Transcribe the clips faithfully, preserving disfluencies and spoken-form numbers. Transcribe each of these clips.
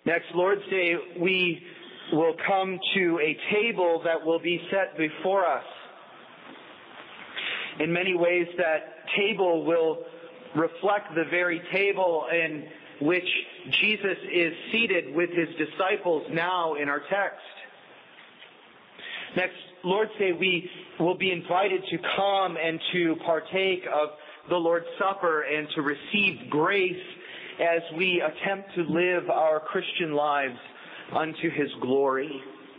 Next Lord's Day, we will come to a table that will be set before us. In many ways, that table will reflect the very table in which Jesus is seated with his disciples now in our text. Next Lord's Day, we will be invited to come and to partake of the Lord's Supper and to receive grace as we attempt to live our Christian lives unto his glory.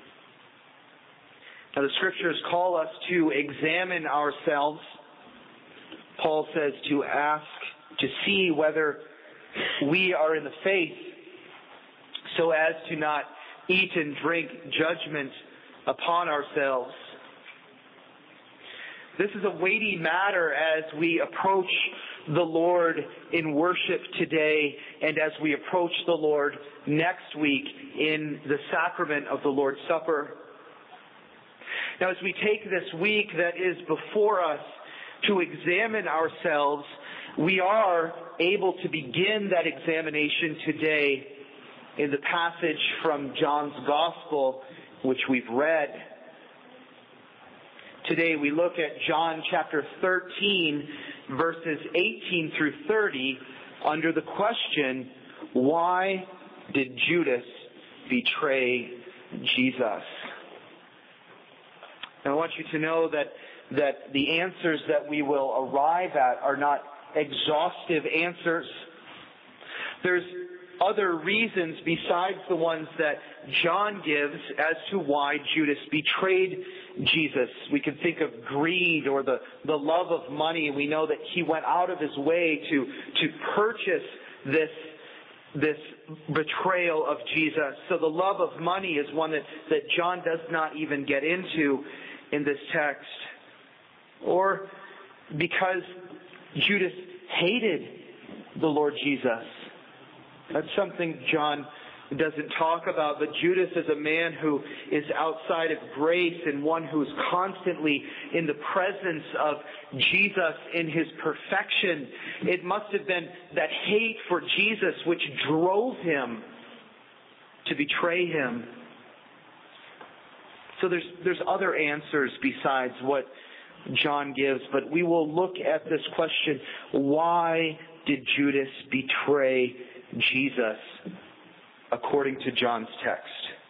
Now, the Scriptures call us to examine ourselves. Paul says to ask, to see whether we are in the faith, so as to not eat and drink judgment upon ourselves. This is a weighty matter as we approach the Lord in worship today and as we approach the Lord next week in the sacrament of the Lord's Supper. Now, as we take this week that is before us to examine ourselves, we are able to begin that examination today in the passage from John's Gospel, which we've read. Today we look at John chapter thirteen, verses eighteen through thirty, under the question, why did Judas betray Jesus? And I want you to know that, that the answers that we will arrive at are not exhaustive answers. There's other reasons besides the ones that John gives as to why Judas betrayed Jesus. We can think of greed or the, the love of money. We know that he went out of his way to, to purchase this, this betrayal of Jesus. So the love of money is one that, that John does not even get into in this text. Or because Judas hated the Lord Jesus. That's something John doesn't talk about, but Judas is a man who is outside of grace and one who is constantly in the presence of Jesus in his perfection. It must have been that hate for Jesus which drove him to betray him. So there's there's other answers besides what John gives, but we will look at this question, why did Judas betray Jesus, according to John's text?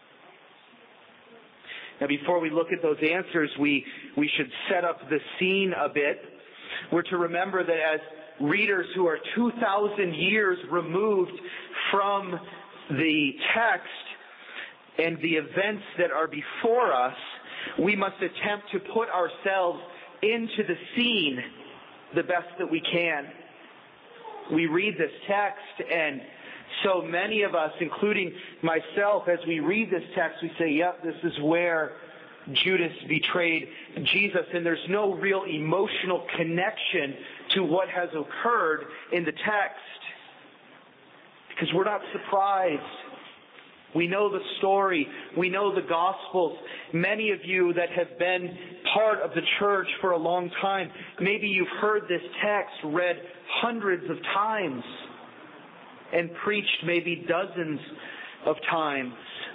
Now, before we look at those answers, we, we should set up the scene a bit. We're to remember that as readers who are two thousand years removed from the text and the events that are before us, we must attempt to put ourselves into the scene the best that we can. We read this text, and so many of us, including myself, as we read this text, we say, yep, this is where Judas betrayed Jesus, and there's no real emotional connection to what has occurred in the text, because we're not surprised. We know the story. We know the Gospels. Many of you that have been part of the church for a long time, maybe you've heard this text read hundreds of times and preached maybe dozens of times.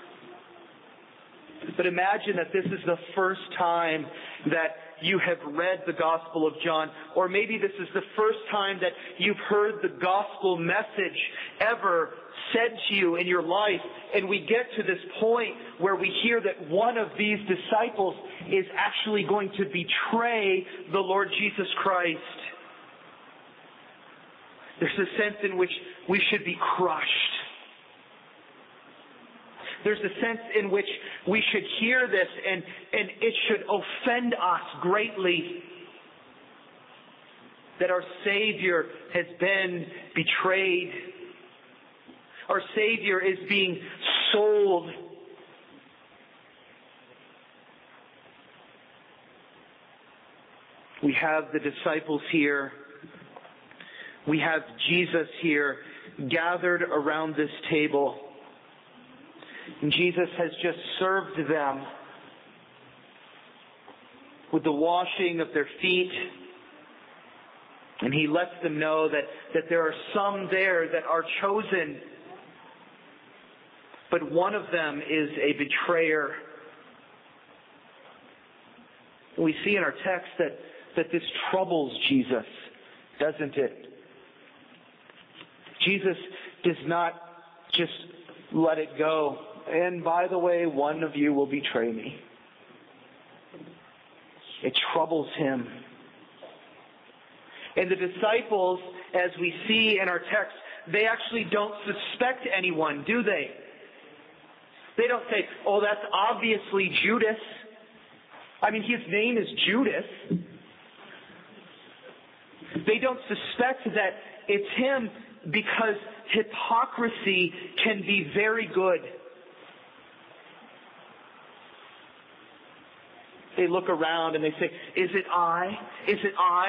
But imagine that this is the first time that you have read the Gospel of John, or maybe this is the first time that you've heard the gospel message ever said to you in your life, and we get to this point where we hear that one of these disciples is actually going to betray the Lord Jesus Christ. There's a sense in which we should be crushed. There's a sense in which we should hear this and, and it should offend us greatly that our Savior has been betrayed. Our Savior is being sold. We have the disciples here. We have Jesus here gathered around this table. And Jesus has just served them with the washing of their feet. And he lets them know that, that there are some there that are chosen. but one of them is a betrayer. We see in our text that, that this troubles Jesus, doesn't it? Jesus does not just let it go. And by the way, one of you will betray me. It troubles him. And the disciples, as we see in our text, they actually don't suspect anyone, do they? They don't say, oh, that's obviously Judas. I mean, his name is Judas. They don't suspect that it's him because hypocrisy can be very good. They look around and they say, is it I? Is it I?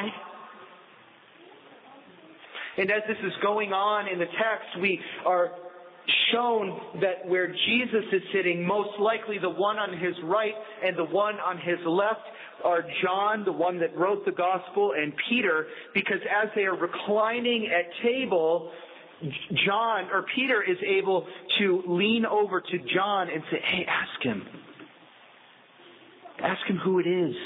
And as this is going on in the text, we are shown that where Jesus is sitting, most likely the one on his right and the one on his left are John, the one that wrote the gospel, and Peter, because as they are reclining at table, John or Peter is able to lean over to John and say, hey, ask him. Ask him who it is.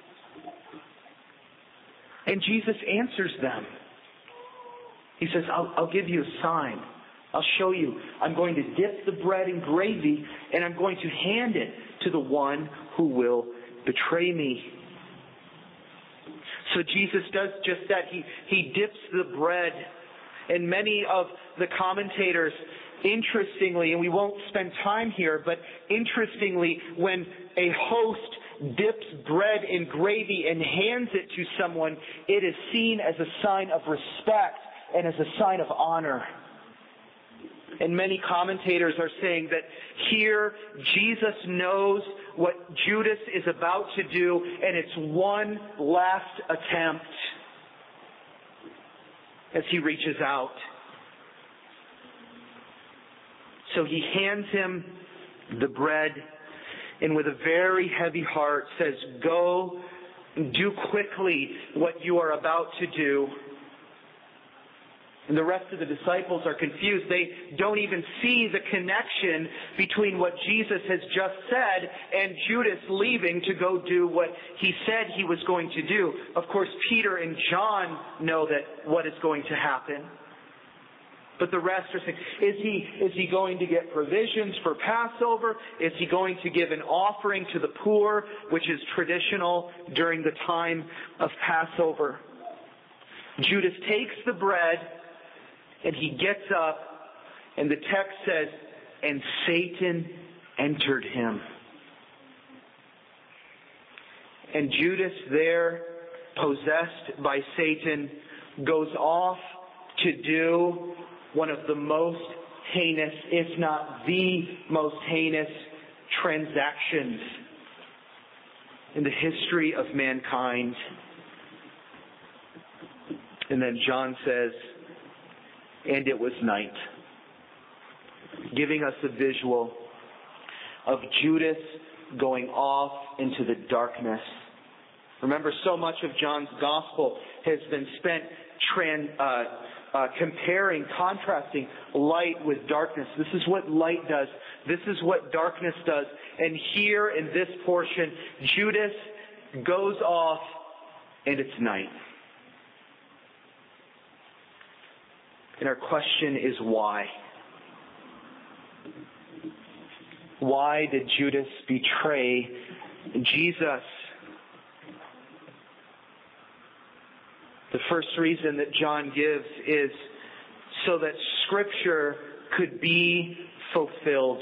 And Jesus answers them. He says, I'll, I'll give you a sign. I'll show you. I'm going to dip the bread in gravy, and I'm going to hand it to the one who will betray me. So Jesus does just that. He, he dips the bread. And many of the commentators, interestingly, and we won't spend time here, but interestingly, when a host dips bread in gravy and hands it to someone, it is seen as a sign of respect and as a sign of honor. And many commentators are saying that here Jesus knows what Judas is about to do, and it's one last attempt as he reaches out. So he hands him the bread, and with a very heavy heart says, go, do quickly what you are about to do. And the rest of the disciples are confused. They don't even see the connection between what Jesus has just said and Judas leaving to go do what he said he was going to do. Of course, Peter and John know that what is going to happen. But the rest are saying, is he, is he going to get provisions for Passover? Is he going to give an offering to the poor, which is traditional during the time of Passover? Judas takes the bread, and he gets up, and the text says, and Satan entered him. And Judas there, possessed by Satan, goes off to do one of the most heinous, if not the most heinous, transactions in the history of mankind. And then John says, and it was night, giving us a visual of Judas going off into the darkness. Remember, so much of John's gospel has been spent trans, uh, uh, comparing, contrasting light with darkness. This is what light does. This is what darkness does. And here in this portion, Judas goes off, and it's night. And our question is why? Why did Judas betray Jesus? The first reason that John gives is so that Scripture could be fulfilled.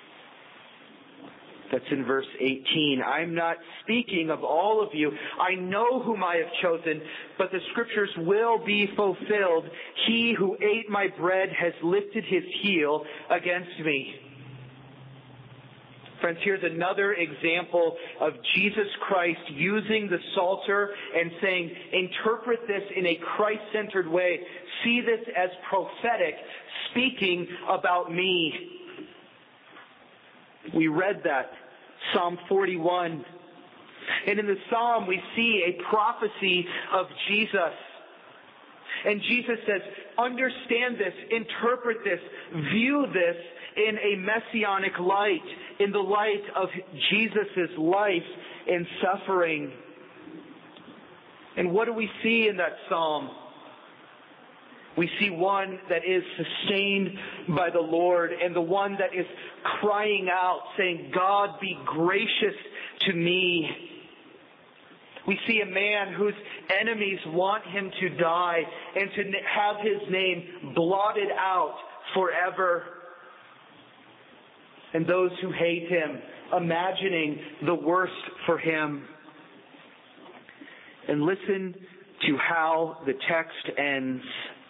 That's in verse eighteen. I'm not speaking of all of you. I know whom I have chosen, but the Scriptures will be fulfilled. He who ate my bread has lifted his heel against me. Friends, here's another example of Jesus Christ using the Psalter and saying, interpret this in a Christ-centered way. See this as prophetic, speaking about me. We read that, Psalm forty-one. And in the Psalm, we see a prophecy of Jesus. And Jesus says, understand this, interpret this, view this in a messianic light, in the light of Jesus' life and suffering. And what do we see in that psalm? We see one that is sustained by the Lord, and the one that is crying out, saying, God, be gracious to me. We see a man whose enemies want him to die and to have his name blotted out forever. And those who hate him, imagining the worst for him. And listen to how the text ends.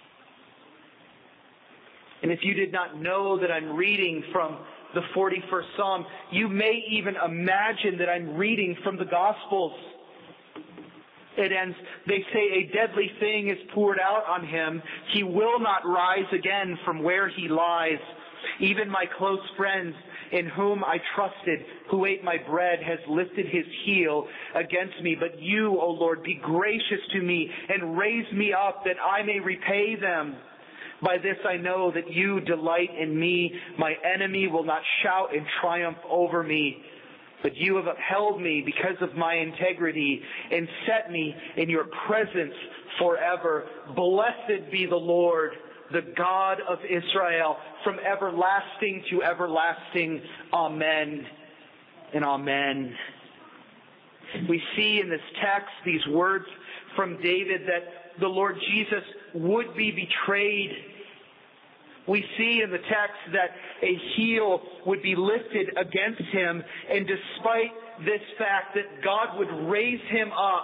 And if you did not know that I'm reading from the forty-first Psalm, you may even imagine that I'm reading from the Gospels. It ends, they say a deadly thing is poured out on him. He will not rise again from where he lies. Even my close friends in whom I trusted, who ate my bread, has lifted his heel against me. But you, O Lord, be gracious to me and raise me up that I may repay them. By this I know that you delight in me. My enemy will not shout in triumph over me. But you have upheld me because of my integrity and set me in your presence forever. Blessed be the Lord, the God of Israel, from everlasting to everlasting. Amen and amen. We see in this text these words from David that the Lord Jesus would be betrayed. We see in the text that a heel would be lifted against him, and despite this fact that God would raise him up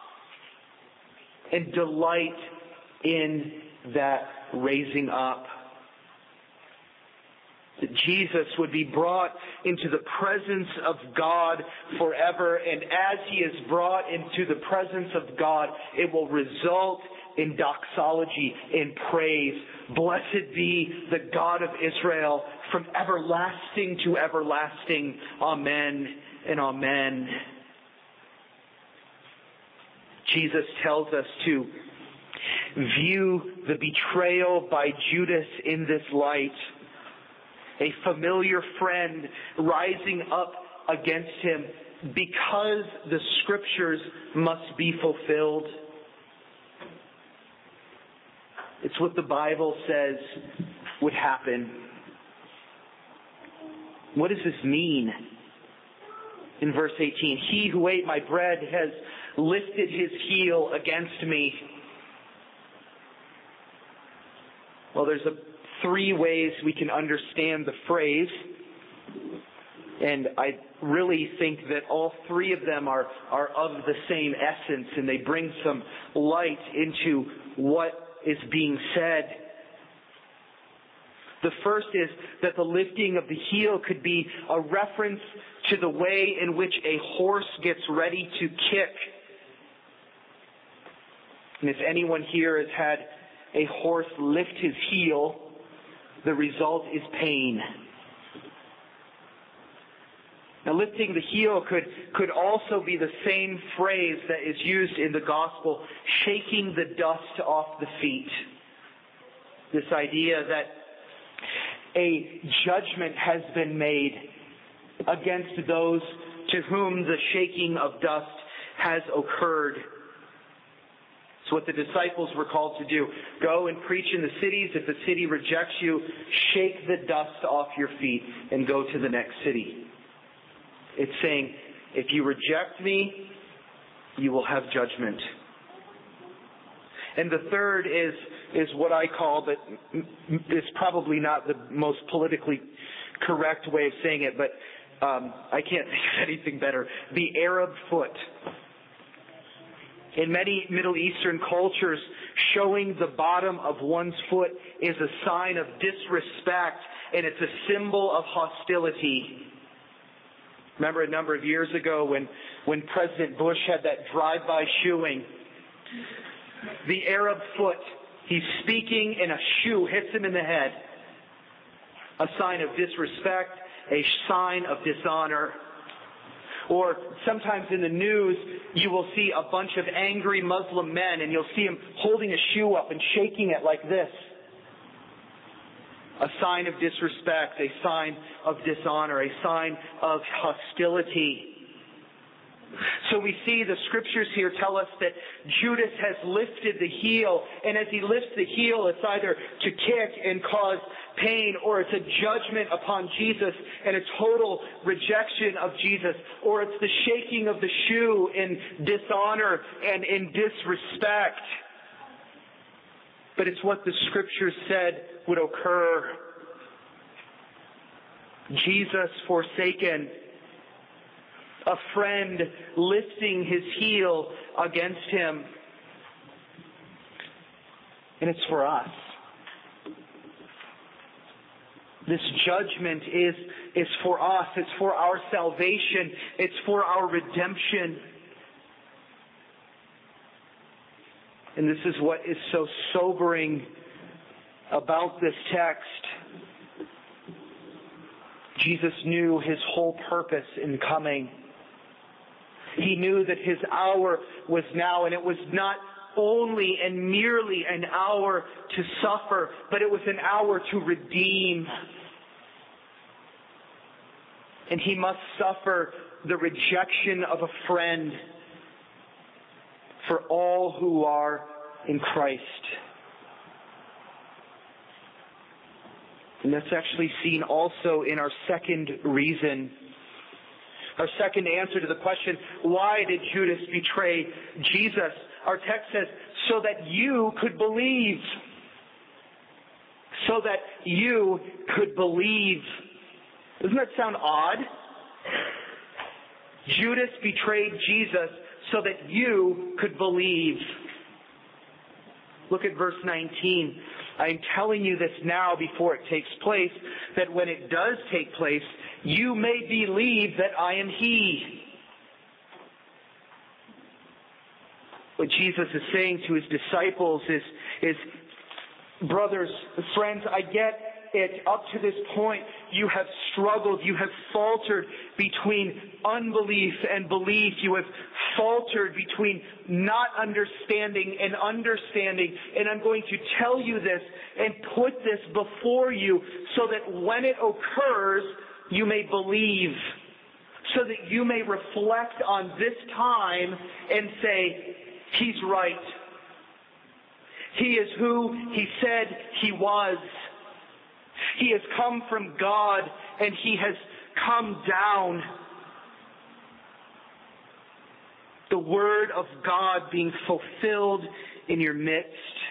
and delight in that raising up. That Jesus would be brought into the presence of God forever, and as he is brought into the presence of God, it will result in doxology, in praise. Blessed be the God of Israel from everlasting to everlasting. Amen and amen. Jesus tells us to view the betrayal by Judas in this light. A familiar friend rising up against him because the scriptures must be fulfilled. It's what the Bible says would happen. What does this mean? In verse eighteen, he who ate my bread has lifted his heel against me. Well, there's a, three ways we can understand the phrase. And I really think that all three of them are, are of the same essence, and they bring some light into what is being said. The first is that the lifting of the heel could be a reference to the way in which a horse gets ready to kick. And if anyone here has had a horse lift his heel, the result is pain. Now, lifting the heel could, could also be the same phrase that is used in the gospel, shaking the dust off the feet. This idea that a judgment has been made against those to whom the shaking of dust has occurred. It's what the disciples were called to do. Go and preach in the cities. If the city rejects you, shake the dust off your feet and go to the next city. It's saying, if you reject me, you will have judgment. And the third is, is what I call, but is probably not the most politically correct way of saying it, but um, I can't think of anything better. The Arab foot. In many Middle Eastern cultures, showing the bottom of one's foot is a sign of disrespect, and it's a symbol of hostility. Remember a number of years ago when, when President Bush had that drive-by shooing. The Arab foot, he's speaking and a shoe hits him in the head. A sign of disrespect, a sign of dishonor. Or sometimes in the news, you will see a bunch of angry Muslim men and you'll see them holding a shoe up and shaking it like this. A sign of disrespect, a sign of dishonor, a sign of hostility. So we see the scriptures here tell us that Judas has lifted the heel, and as he lifts the heel, it's either to kick and cause pain, or it's a judgment upon Jesus and a total rejection of Jesus, or it's the shaking of the shoe in dishonor and in disrespect. But it's what the scriptures said would occur. Jesus forsaken, a friend lifting his heel against him. And it's for us. This judgment is, is for us. It's for our salvation. It's for our redemption. And this is what is so sobering about this text. Jesus knew his whole purpose in coming. He knew that his hour was now, and it was not only and merely an hour to suffer, but it was an hour to redeem. And he must suffer the rejection of a friend for all who are in Christ. And that's actually seen also in our second reason. Our second answer to the question, why did Judas betray Jesus? Our text says, so that you could believe. So that you could believe. Doesn't that sound odd? Judas betrayed Jesus so that you could believe. Look at verse nineteen. I am telling you this now before it takes place, that when it does take place, you may believe that I am He. What Jesus is saying to His disciples is, is, brothers, friends, I get it. Up to this point, you have struggled. You have faltered between unbelief and belief. You have faltered between not understanding and understanding. And I'm going to tell you this and put this before you so that when it occurs, you may believe. So that you may reflect on this time and say, He's right. He is who He said He was. He has come from God and He has come down. The Word of God being fulfilled in your midst.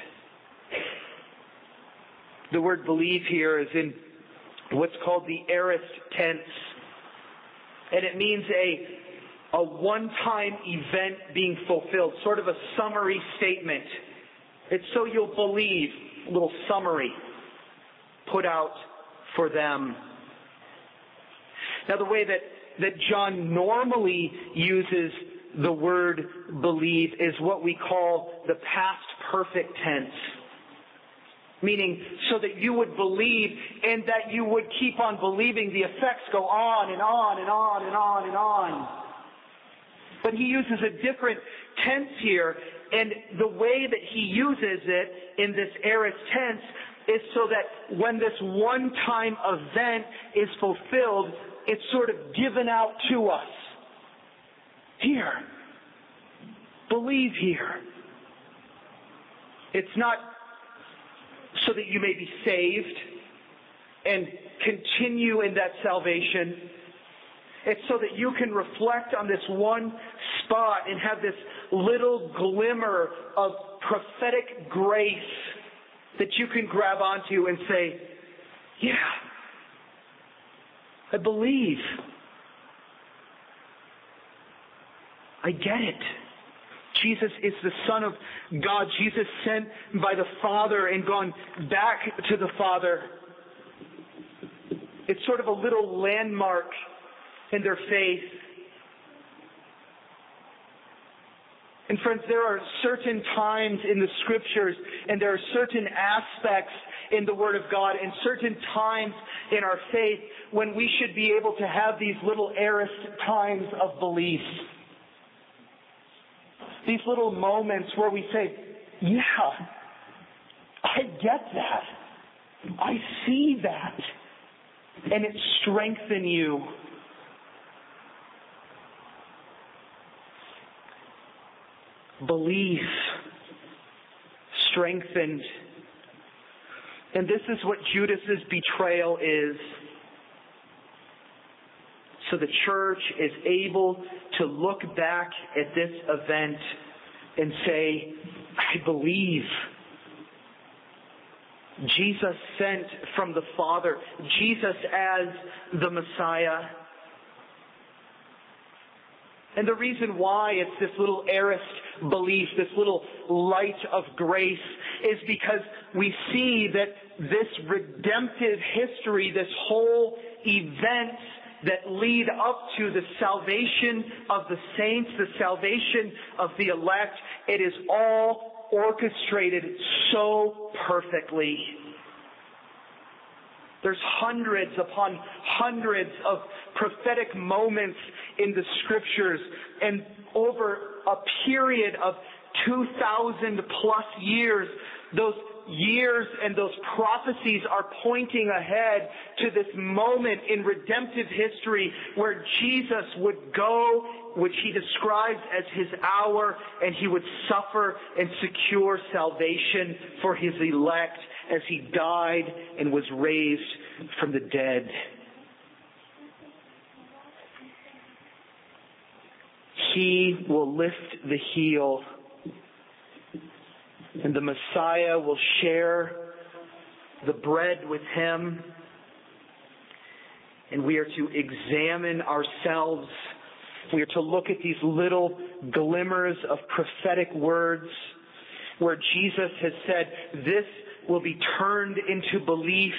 The word believe here is in what's called the aorist tense. And it means a, a one-time event being fulfilled, sort of a summary statement. It's so you'll believe, a little summary put out for them. Now the way that, that John normally uses the word believe is what we call the past perfect tense. Meaning, so that you would believe and that you would keep on believing. The effects go on and on and on and on and on. But he uses a different tense here, and the way that he uses it in this aorist tense is so that when this one-time event is fulfilled, it's sort of given out to us. Here. Believe here. It's not so that you may be saved and continue in that salvation. It's so that you can reflect on this one spot and have this little glimmer of prophetic grace that you can grab onto and say, yeah, I believe. I get it. Jesus is the Son of God. Jesus sent by the Father and gone back to the Father. It's sort of a little landmark in their faith. And friends, there are certain times in the Scriptures and there are certain aspects in the Word of God and certain times in our faith when we should be able to have these little aorist times of belief. These little moments where we say, yeah, I get that. I see that. And it strengthens you. Belief strengthened. And this is what Judas's betrayal is. So the church is able to look back at this event and say, I believe. Jesus sent from the Father. Jesus as the Messiah. And the reason why it's this little aorist belief, this little light of grace, is because we see that this redemptive history, this whole event that lead up to the salvation of the saints, the salvation of the elect, it is all orchestrated so perfectly. There's hundreds upon hundreds of prophetic moments in the Scriptures, and over a period of two thousand plus years, those years and those prophecies are pointing ahead to this moment in redemptive history where Jesus would go, which he describes as his hour, and he would suffer and secure salvation for his elect as he died and was raised from the dead. He will lift the heel, and the Messiah will share the bread with him, and we are to examine ourselves. We are to look at these little glimmers of prophetic words where Jesus has said, this will be turned into belief.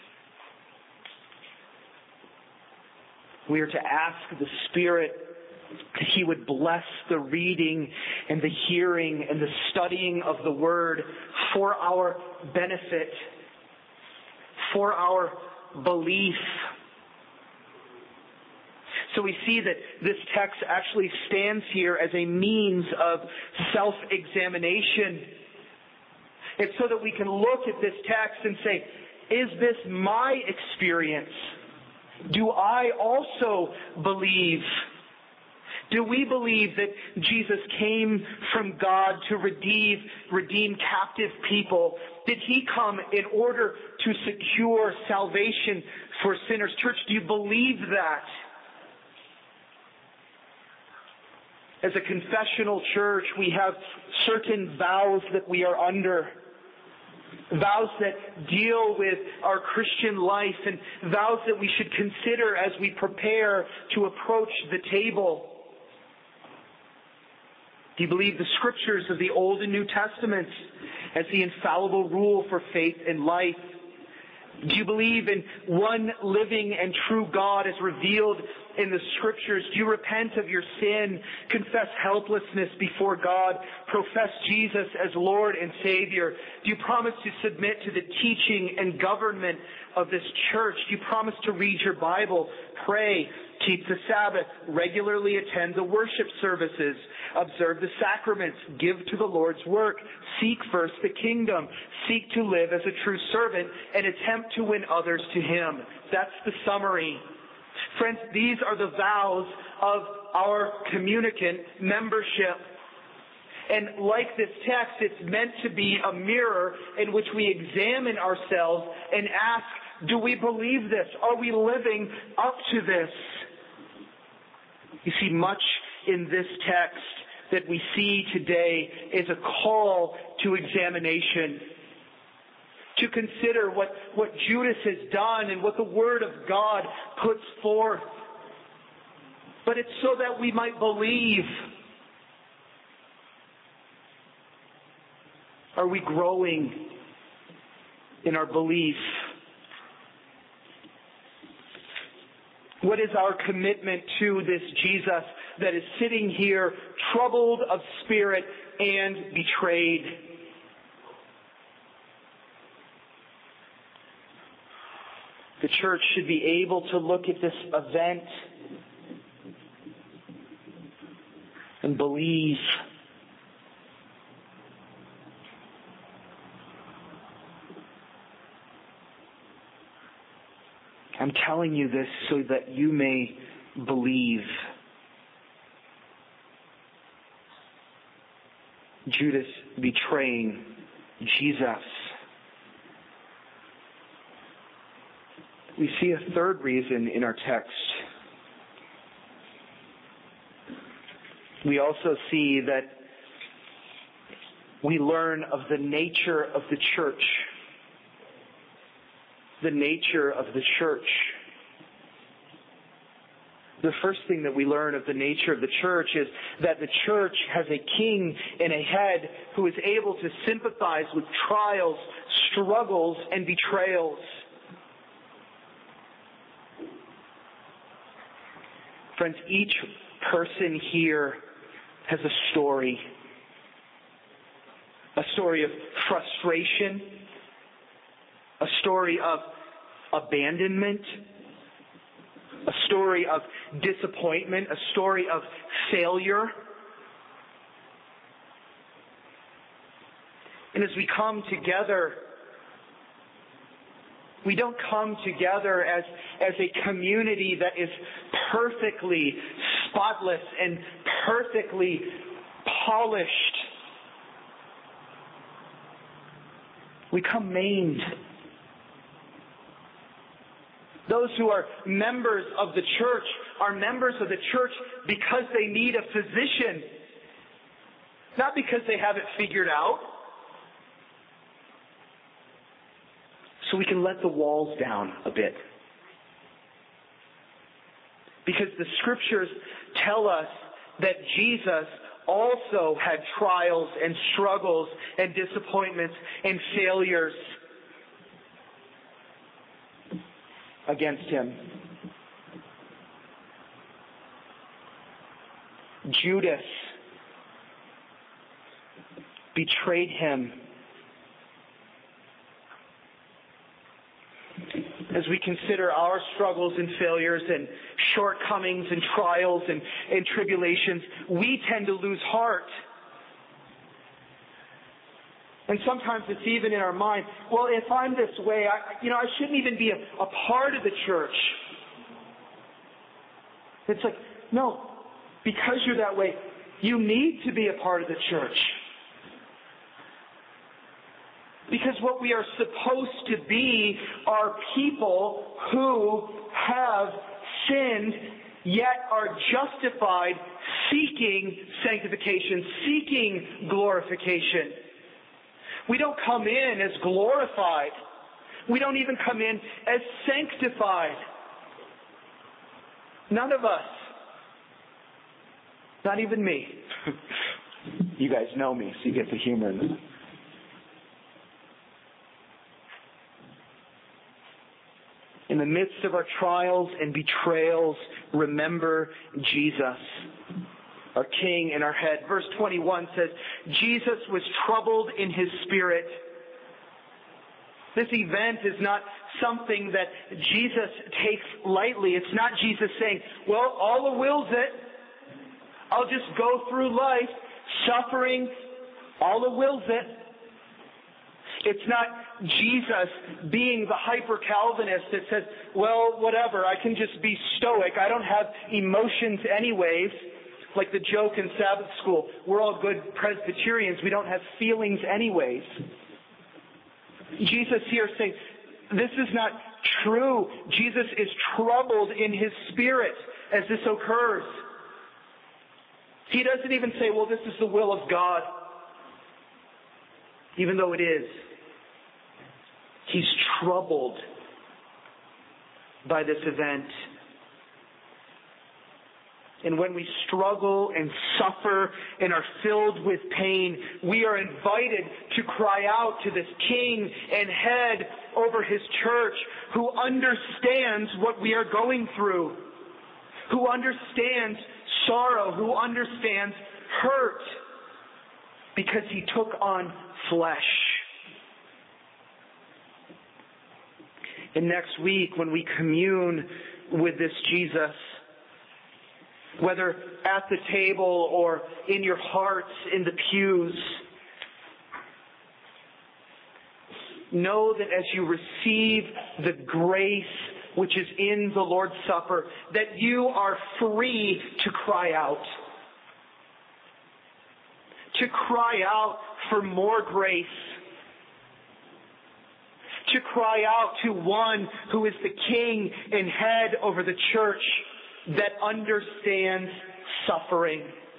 We are to ask the Spirit that he would bless the reading and the hearing and the studying of the Word for our benefit, for our belief. So we see that this text actually stands here as a means of self-examination. It's so that we can look at this text and say, is this my experience? Do I also believe? Do we believe that Jesus came from God to redeem, redeem captive people? Did he come in order to secure salvation for sinners? Church, do you believe that? As a confessional church, we have certain vows that we are under. Vows that deal with our Christian life and vows that we should consider as we prepare to approach the table. Do you believe the Scriptures of the Old and New Testaments as the infallible rule for faith and life? Do you believe in one living and true God as revealed in the Scriptures? Do you repent of your sin, confess helplessness before God, profess Jesus as Lord and Savior? Do you promise to submit to the teaching and government of this church? Do you promise to read your Bible, pray, keep the Sabbath, regularly attend the worship services, observe the sacraments, give to the Lord's work, seek first the kingdom, seek to live as a true servant, and attempt to win others to Him? That's the summary. Friends, these are the vows of our communicant membership. And like this text, it's meant to be a mirror in which we examine ourselves and ask, do we believe this? Are we living up to this? You see, much in this text that we see today is a call to examination, to consider what, what Judas has done and what the Word of God puts forth. But it's so that we might believe. Are we growing in our belief? What is our commitment to this Jesus that is sitting here, troubled of spirit and betrayed? The church should be able to look at this event and believe. I'm telling you this so that you may believe. Judas betraying Jesus. We see a third reason in our text. We also see that we learn of the nature of the church. The nature of the church. The first thing that we learn of the nature of the church is that the church has a king and a head who is able to sympathize with trials, struggles, and betrayals. Friends, each person here has a story. A story of frustration. A story of abandonment. A story of disappointment. A story of failure. And as we come together, we don't come together as, as a community that is perfectly spotless and perfectly polished. We come maimed. Those who are members of the church are members of the church because they need a physician, not because they have it figured out. So we can let the walls down a bit. Because the scriptures tell us that Jesus also had trials and struggles and disappointments and failures against him. Judas betrayed him. As we consider our struggles and failures and shortcomings and trials and, and tribulations, we tend to lose heart. And sometimes it's even in our mind, well, if I'm this way, I, you know, I shouldn't even be a, a part of the church. It's like, no, because you're that way, you need to be a part of the church. Because what we are supposed to be are people who have sinned, yet are justified, seeking sanctification, seeking glorification. We don't come in as glorified. We don't even come in as sanctified. None of us. Not even me. You guys know me, so you get the humor in this. In the midst of our trials and betrayals, remember Jesus, our King and our head. Verse twenty-one says, Jesus was troubled in his spirit. This event is not something that Jesus takes lightly. It's not Jesus saying, well, Allah wills it. I'll just go through life suffering. Allah wills it. It's not Jesus being the hyper-Calvinist that says, well, whatever, I can just be stoic. I don't have emotions anyways. Like the joke in Sabbath school, we're all good Presbyterians. We don't have feelings anyways. Jesus here is saying, this is not true. Jesus is troubled in his spirit as this occurs. He doesn't even say, well, this is the will of God. Even though it is. He's troubled by this event. And when we struggle and suffer and are filled with pain, we are invited to cry out to this King and head over his church who understands what we are going through, who understands sorrow, who understands hurt, because he took on flesh. And next week when we commune with this Jesus, whether at the table or in your hearts in the pews, know that as you receive the grace which is in the Lord's Supper, that you are free to cry out. To cry out for more grace. To cry out to one who is the King and head over the church that understands suffering.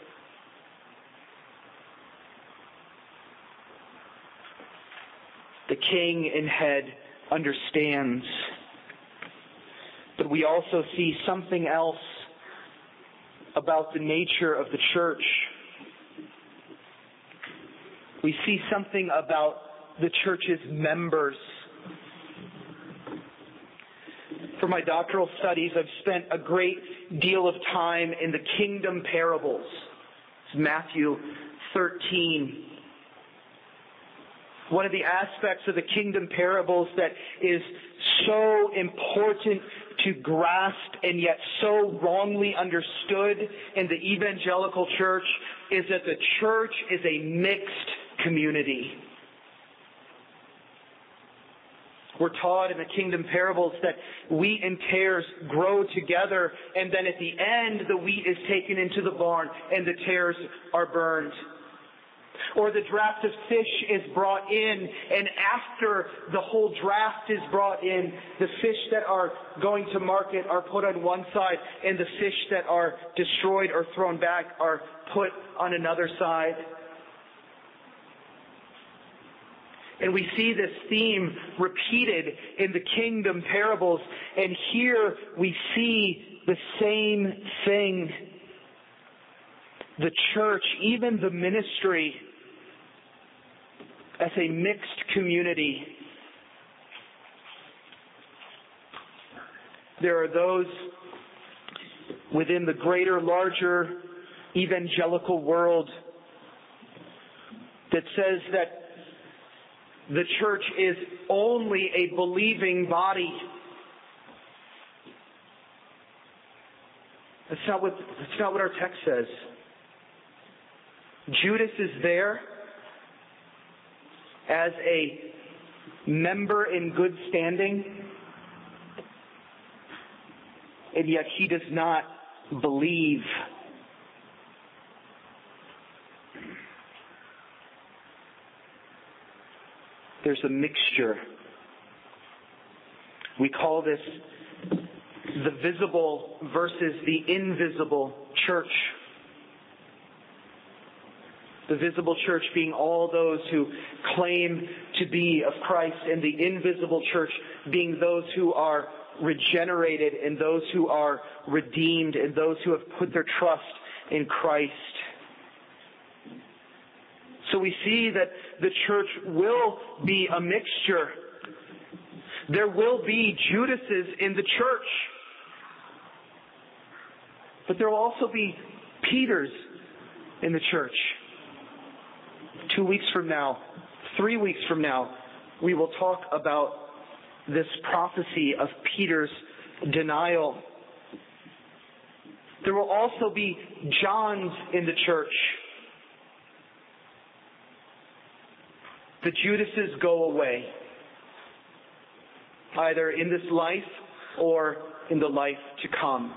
The King and head understands. But we also see something else about the nature of the church. We see something about the church's members. For my doctoral studies, I've spent a great deal of time in the kingdom parables. It's Matthew thirteen. One of the aspects of the kingdom parables that is so important to grasp and yet so wrongly understood in the evangelical church is that the church is a mixed community. We're taught in the kingdom parables that wheat and tares grow together, and then at the end the wheat is taken into the barn and the tares are burned. Or the draft of fish is brought in, and after the whole draft is brought in, the fish that are going to market are put on one side, and the fish that are destroyed or thrown back are put on another side. And we see this theme repeated in the kingdom parables, and here we see the same thing. The church, even the ministry, as a mixed community. There are those within the greater, larger evangelical world that says that the church is only a believing body. That's not what, that's not what our text says. Judas is there as a member in good standing, and yet he does not believe. There's a mixture. We call this the visible versus the invisible church. The visible church being all those who claim to be of Christ, and the invisible church being those who are regenerated and those who are redeemed and those who have put their trust in Christ. So we see that the church will be a mixture. There will be Judases in the church. But there will also be Peters in the church. Two weeks from now, three weeks from now, we will talk about this prophecy of Peter's denial. There will also be Johns in the church. The Judases go away, either in this life or in the life to come.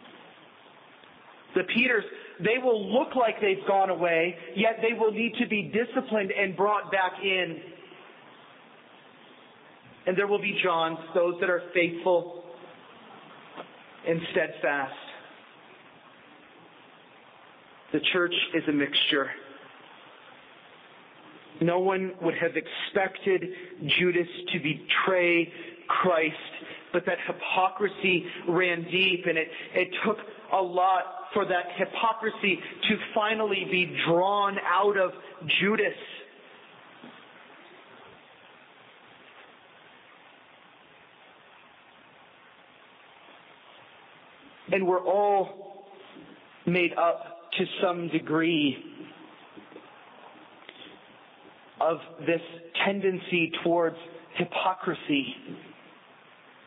The Peters, they will look like they've gone away, yet they will need to be disciplined and brought back in. And there will be Johns, those that are faithful and steadfast. The church is a mixture. No one would have expected Judas to betray Christ, but that hypocrisy ran deep, and it, it took a lot for that hypocrisy to finally be drawn out of Judas. And we're all made up to some degree of this tendency towards hypocrisy.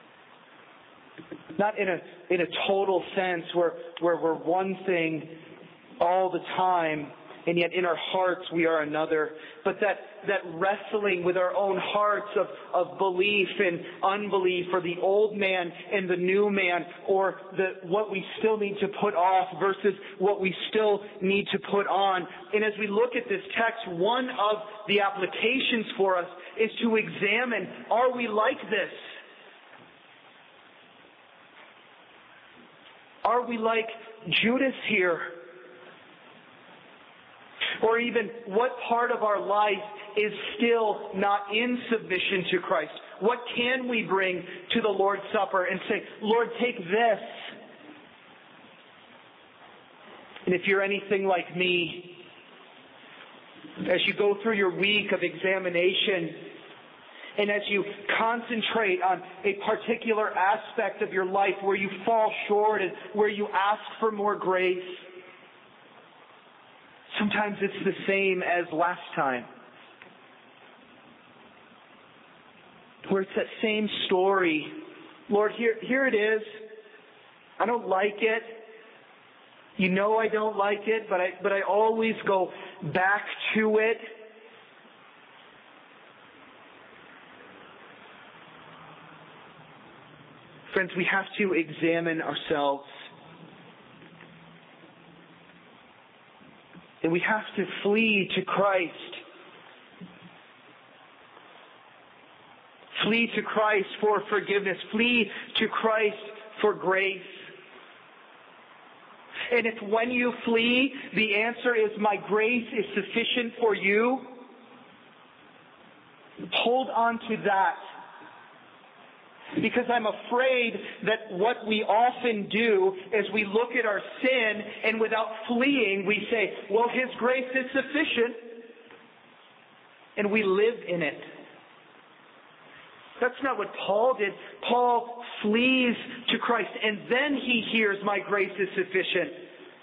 Not in a in a total sense where, where we're one thing all the time, and yet in our hearts we are another. But that, that wrestling with our own hearts of, of belief and unbelief, or the old man and the new man, or the what we still need to put off versus what we still need to put on. And as we look at this text, one of the applications for us is to examine, are we like this? Are we like Judas here? Or even, what part of our life is still not in submission to Christ? What can we bring to the Lord's Supper and say, Lord, take this? And if you're anything like me, as you go through your week of examination, and as you concentrate on a particular aspect of your life where you fall short and where you ask for more grace, sometimes it's the same as last time. Where it's that same story. Lord, here, here it is. I don't like it. You know I don't like it, but I, but I always go back to it. Friends, we have to examine ourselves. And we have to flee to Christ. Flee to Christ for forgiveness. Flee to Christ for grace. And if when you flee, the answer is, my grace is sufficient for you, hold on to that. Because I'm afraid that what we often do is we look at our sin, and without fleeing, we say, well, His grace is sufficient. And we live in it. That's not what Paul did. Paul flees to Christ, and then he hears, my grace is sufficient.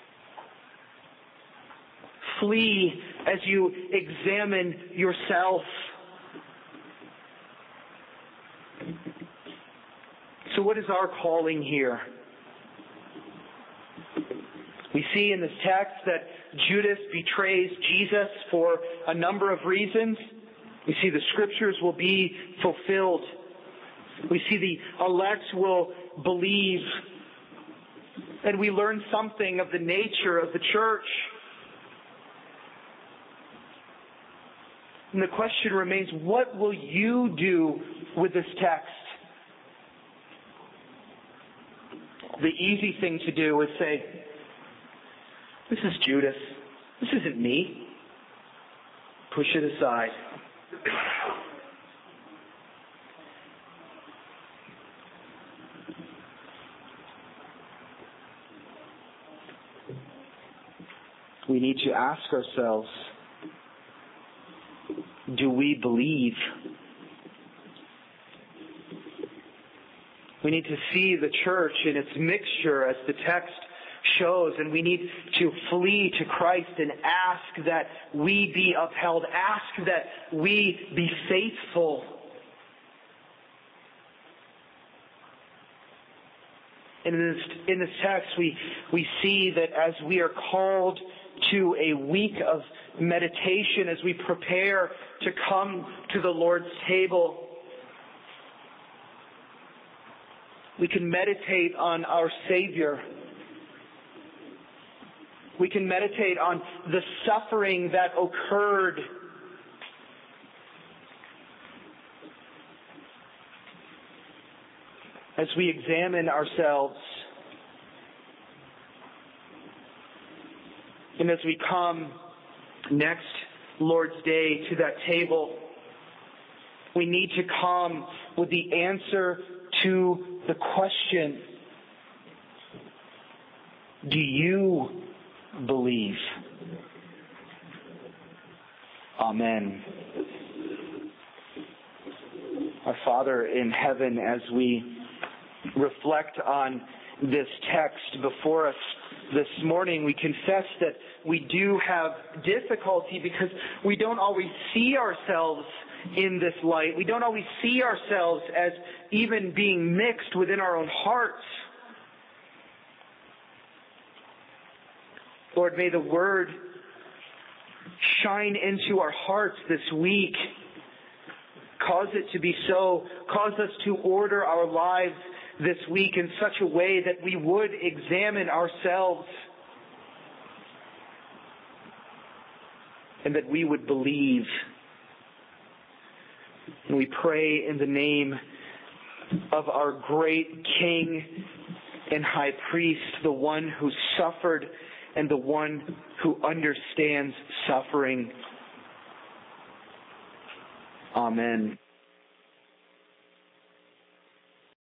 Flee as you examine yourself. So what is our calling here? We see in this text that Judas betrays Jesus for a number of reasons. We see the scriptures will be fulfilled. We see the elect will believe. And we learn something of the nature of the church. And the question remains, what will you do with this text? The easy thing to do is say, this is Judas. This isn't me. Push it aside. We need to ask ourselves, do we believe? We need to see the church in its mixture as the text shows, and we need to flee to Christ and ask that we be upheld, ask that we be faithful. And in this, in this text, we, we see that as we are called to a week of meditation, as we prepare to come to the Lord's table, we can meditate on our Savior. We can meditate on the suffering that occurred. As we examine ourselves, and as we come next Lord's Day to that table, we need to come with the answer to the question, do you believe? Amen. Our Father in heaven, as we reflect on this text before us this morning, we confess that we do have difficulty because we don't always see ourselves in this light. We don't always see ourselves as even being mixed within our own hearts. Lord, may the Word shine into our hearts this week. Cause it to be so. Cause us to order our lives this week in such a way that we would examine ourselves and that we would believe. And we pray in the name of our great King and High Priest, the one who suffered and the one who understands suffering. Amen.